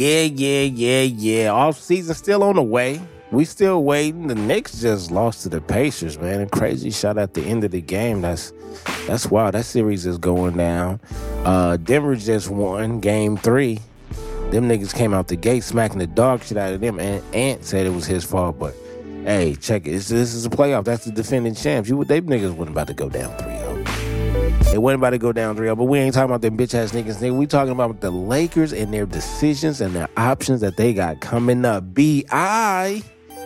Yeah. Off season still on the way. We still waiting. The Knicks just lost to the Pacers, man. A crazy shot at the end of the game. That's wild. That series is going down. Denver just won game 3. Them niggas came out the gate smacking the dog shit out of them. And Ant said it was his fault, but hey, check it. This is a playoff. That's the defending champs. They niggas wasn't about to go down 3-0. They wasn't about to go down 3-0, but we ain't talking about them bitch ass niggas. We talking about the Lakers and their decisions and their options that they got coming up. B.I.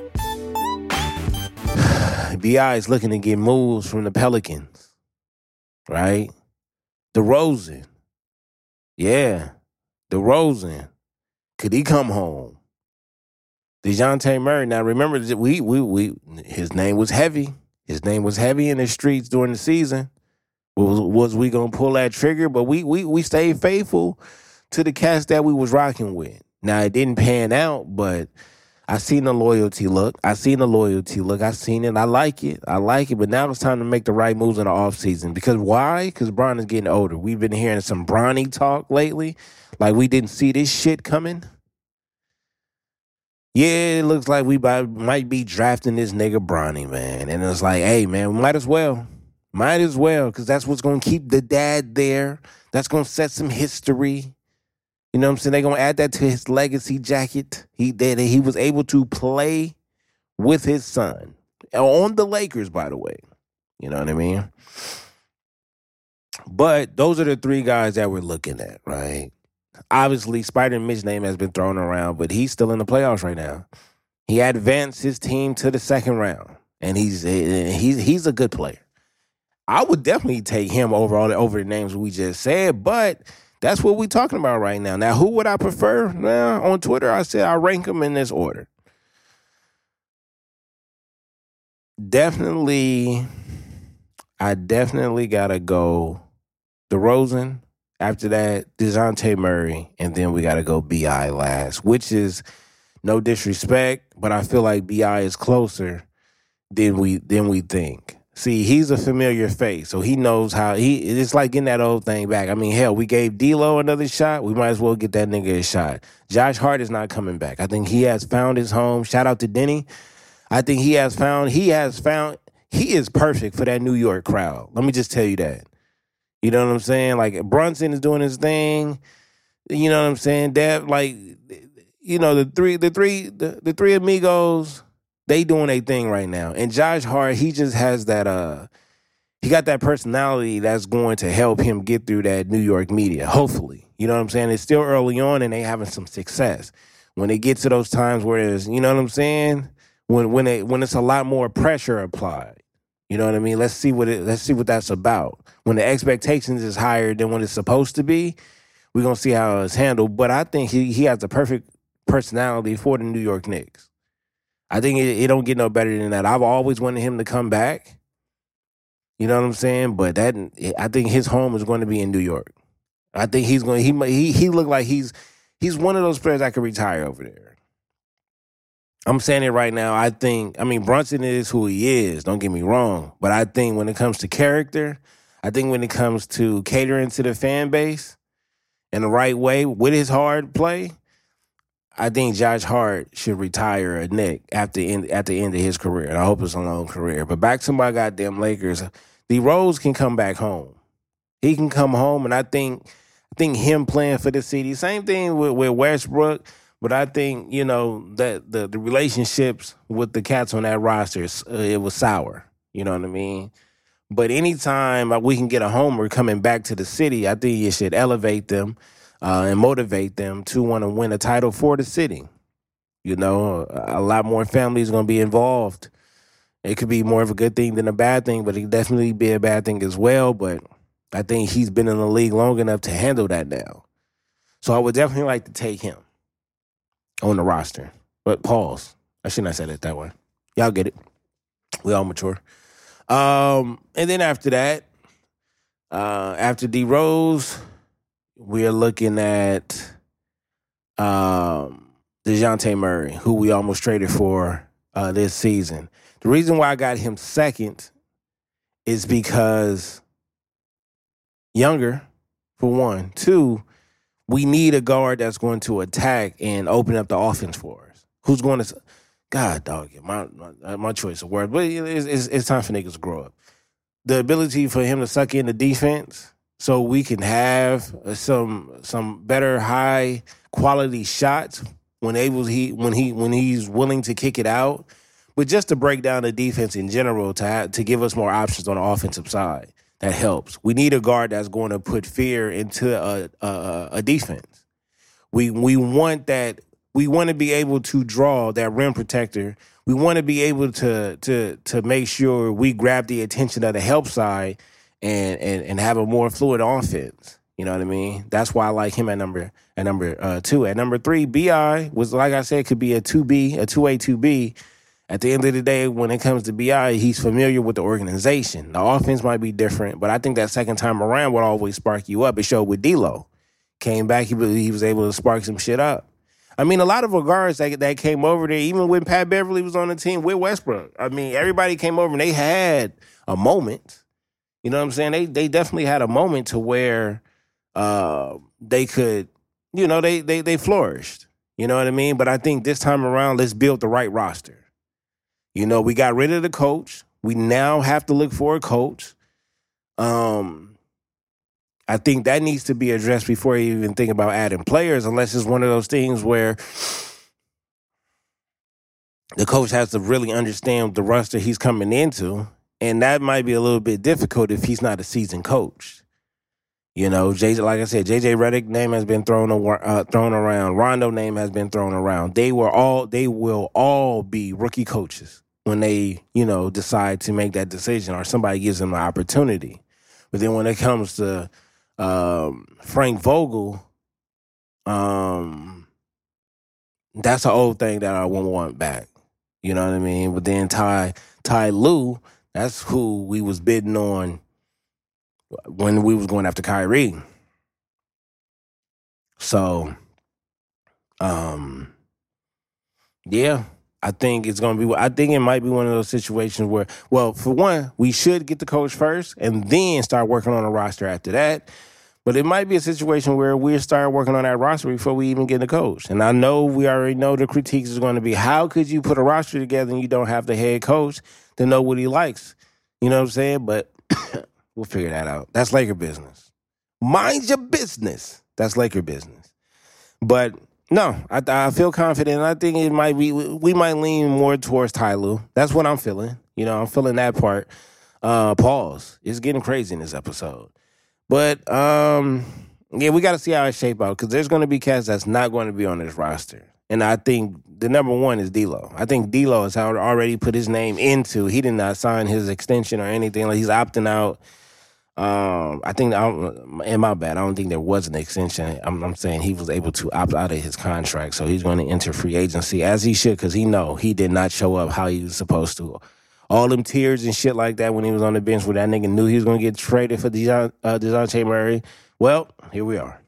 is looking to get moves from the Pelicans, right? DeRozan. Yeah, DeRozan. Could he come home? DeJounte Murray. Now remember, his name was heavy. His name was heavy in the streets during the season. Was we gonna pull that trigger? But we stayed faithful to the cats that we was rocking with. Now it didn't pan out, but I seen the loyalty look. I seen it. I like it. But now it's time to make the right moves in the offseason. Because why? Because Bron is getting older. We've been hearing some Bronny talk lately. Like we didn't see this shit coming. Yeah, it looks like we might be drafting this nigga Bronny, man. And it's like, hey, man, we might as well. Because that's what's going to keep the dad there. That's going to set some history. You know what I'm saying? They're going to add that to his legacy jacket. He was able to play with his son. On the Lakers, by the way. You know what I mean? But those are the 3 guys that we're looking at, right? Obviously, Spider Mitch's name has been thrown around, but he's still in the playoffs right now. He advanced his team to the second round, and he's a good player. I would definitely take him over the names we just said, but that's what we're talking about right now. Now, who would I prefer? Now, on Twitter, I said I rank them in this order. I definitely gotta go DeRozan. After that, DeJounte Murray, and then we got to go B.I. last, which is no disrespect, but I feel like B.I. is closer than we think. See, he's a familiar face, so he knows how it's like getting that old thing back. I mean, hell, we gave D-Lo another shot. We might as well get that nigga a shot. Josh Hart is not coming back. I think he has found his home. Shout out to Denny. I think he is perfect for that New York crowd. Let me just tell you that. You know what I'm saying? Like Brunson is doing his thing. You know what I'm saying? That the three amigos, they doing their thing right now. And Josh Hart, he just has that he got that personality that's going to help him get through that New York media. Hopefully. You know what I'm saying? It's still early on and they having some success. When they get to those times where it's, you know what I'm saying? When it's a lot more pressure applied. You know what I mean? Let's see what that's about. When the expectations is higher than what it's supposed to be, we're gonna see how it's handled. But I think he has the perfect personality for the New York Knicks. I think it don't get no better than that. I've always wanted him to come back. You know what I'm saying? But I think his home is going to be in New York. I think he looked like he's one of those players that could retire over there. I'm saying it right now. Brunson is who he is. Don't get me wrong. But I think when it comes to character, I think when it comes to catering to the fan base in the right way with his hard play, I think Josh Hart should retire a Knick at the end of his career. And I hope it's a long career. But back to my goddamn Lakers, D-Rose can come back home. He can come home, and I think him playing for the city. Same thing with Westbrook. But I think, that the relationships with the cats on that roster, it was sour. You know what I mean? But anytime we can get a homer coming back to the city, I think it should elevate them and motivate them to want to win a title for the city. A lot more families going to be involved. It could be more of a good thing than a bad thing, but it could definitely be a bad thing as well. But I think he's been in the league long enough to handle that now. So I would definitely like to take him on the roster. But pause. I shouldn't have said it that way. Y'all get it. We all mature. And then after that, after D-Rose, we are looking at DeJounte Murray, who we almost traded for this season. The reason why I got him second is because younger, for one. Two, We need a guard that's going to attack and open up the offense for us. Who's going to? God, dog, my choice of words. But it's time for niggas to grow up. The ability for him to suck in the defense so we can have some better high quality shots when he's willing to kick it out, but just to break down the defense in general to give us more options on the offensive side. That helps. We need a guard that's going to put fear into a defense. We want that. We want to be able to draw that rim protector. We want to be able to make sure we grab the attention of the help side and have a more fluid offense. You know what I mean? That's why I like him at number 2. At number 3, BI was, like I said, could be a 2B, a 2A, 2B. At the end of the day, when it comes to BI, he's familiar with the organization. The offense might be different, but I think that second time around would always spark you up. It showed with D'Lo. Came back, he was able to spark some shit up. I mean, a lot of guards that came over there, even when Pat Beverly was on the team with Westbrook. I mean, everybody came over and they had a moment. You know what I'm saying? They definitely had a moment to where they could, they flourished. You know what I mean? But I think this time around, let's build the right roster. We got rid of the coach. We now have to look for a coach. I think that needs to be addressed before you even think about adding players, unless it's one of those things where the coach has to really understand the roster he's coming into, and that might be a little bit difficult if he's not a seasoned coach. Like I said, JJ Redick name has been thrown around. Rondo name has been thrown around. They will all be rookie coaches when they, decide to make that decision or somebody gives them an opportunity. But then when it comes to Frank Vogel, that's an old thing that I won't want back. You know what I mean? But then Ty Lue, that's who we was bidding on when we was going after Kyrie. So, yeah, I think it might be one of those situations where, well, for one, we should get the coach first and then start working on a roster after that. But it might be a situation where we start working on that roster before we even get the coach. And I know we already know the critiques is going to be, how could you put a roster together and you don't have the head coach to know what he likes? You know what I'm saying? But we'll figure that out. That's Laker business. Mind your business. That's Laker business. But no, I feel confident. I think it might be, we might lean more towards Ty Lue. That's what I'm feeling. I'm feeling that part. Pause. It's getting crazy in this episode. But, yeah, we got to see how it shape out because there's going to be cats that's not going to be on this roster. And I think the number one is D'Lo. I think D'Lo has already put his name into. He did not sign his extension or anything. Like, he's opting out. I think, in my bad, I don't think there was an extension. I'm saying he was able to opt out of his contract. So he's going to enter free agency as he should because he did not show up how he was supposed to. All them tears and shit like that when he was on the bench where that nigga knew he was going to get traded for DeJounte Murray. Well, here we are.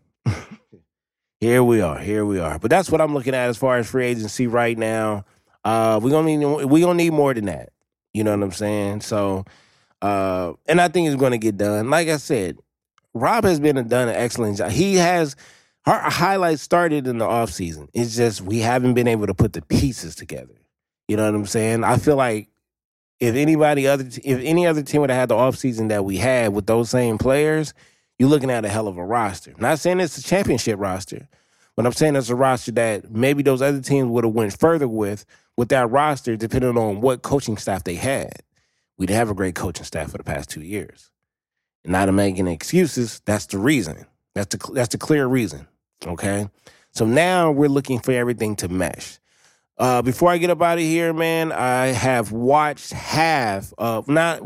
Here we are. But that's what I'm looking at as far as free agency right now. We're gonna need more than that. You know what I'm saying? So, and I think it's going to get done. Like I said, Rob has done an excellent job. Our highlights started in the offseason. It's just we haven't been able to put the pieces together. You know what I'm saying? I feel like if any other team would have had the offseason that we had with those same players, you're looking at a hell of a roster. I'm not saying it's a championship roster, but I'm saying it's a roster that maybe those other teams would have went further with that roster, depending on what coaching staff they had. We'd have a great coaching staff for the past 2 years. And not to make any excuses, that's the reason. That's the clear reason, okay? So now we're looking for everything to mesh. Before I get up out of here, man, I have watched half of the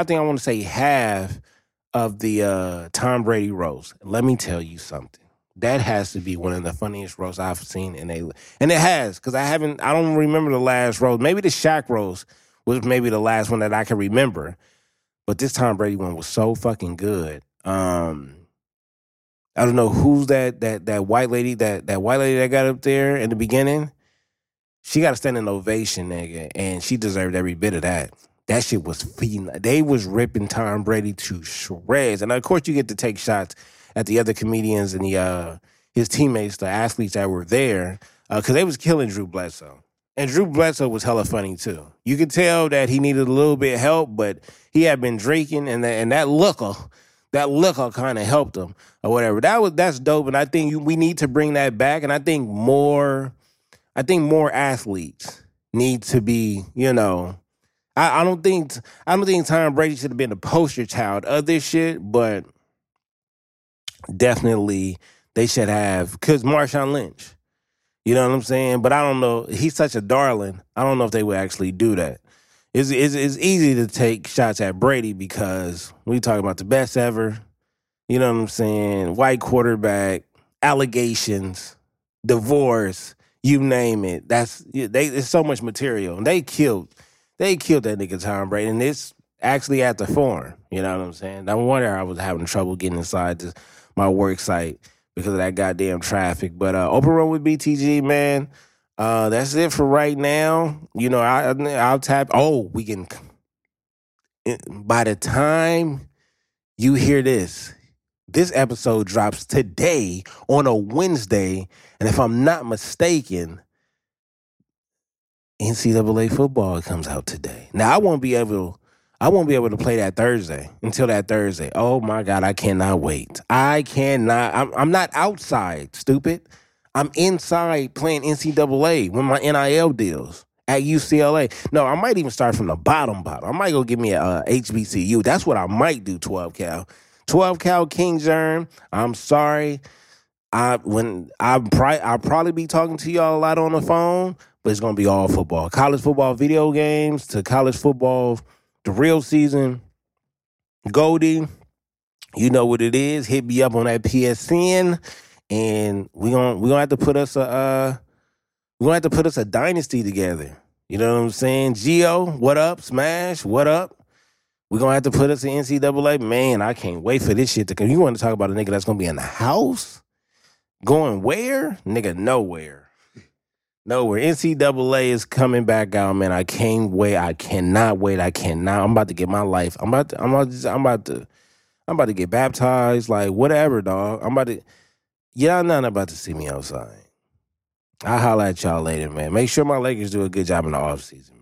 Tom Brady roast. Let me tell you something. That has to be one of the funniest roasts I've seen and it has, because I don't remember the last roast. Maybe the Shaq roast was maybe the last one that I can remember. But this Tom Brady one was so fucking good. I don't know who's that white lady that got up there in the beginning. She got a standing ovation, nigga, and she deserved every bit of that. That shit was feeding. They was ripping Tom Brady to shreds. And, of course, you get to take shots at the other comedians and his teammates, the athletes that were there, because they was killing Drew Bledsoe. And Drew Bledsoe was hella funny too. You could tell that he needed a little bit of help, but he had been drinking, and that liquor kind of helped him or whatever. That's dope, and I think we need to bring that back. And I think more athletes need to be, I don't think Tom Brady should have been the poster child of this shit, but definitely they should have, because Marshawn Lynch. You know what I'm saying? But I don't know. He's such a darling. I don't know if they would actually do that. It's easy to take shots at Brady because we talk about the best ever. You know what I'm saying? White quarterback, allegations, divorce, you name it. It's so much material. And they killed that nigga Tom Brady. And it's actually at the farm. You know what I'm saying? No wonder I was having trouble getting inside my work site because of that goddamn traffic. But Open Road with BTG, man. That's it for right now. I'll tap. We can. By the time you hear this episode drops today on a Wednesday, and if I'm not mistaken, NCAA football comes out today. Now I won't be able to play that Thursday until that Thursday. Oh my God, I cannot wait. I cannot. I'm not outside, stupid. I'm inside playing NCAA with my NIL deals at UCLA. No, I might even start from the bottom. I might go give me a HBCU. That's what I might do, 12 Cal. 12 Cal King Germ. I'm sorry. I'll probably be talking to y'all a lot on the phone, but it's going to be all football. College football video games to college football, the real season. Goldie, you know what it is. Hit me up on that PSN, and we're gonna have to put us a dynasty together. You know what I'm saying? Gio, what up? Smash, what up? We're going to have to put us in NCAA. Man, I can't wait for this shit to come. You want to talk about a nigga that's going to be in the house? Going where? Nigga, nowhere. Nowhere. NCAA is coming back out, man. I can't wait. I cannot wait. I'm about to get my life. I'm about to get baptized. Like, whatever, dog. Y'all not about to see me outside. I'll holler at y'all later, man. Make sure my Lakers do a good job in the offseason.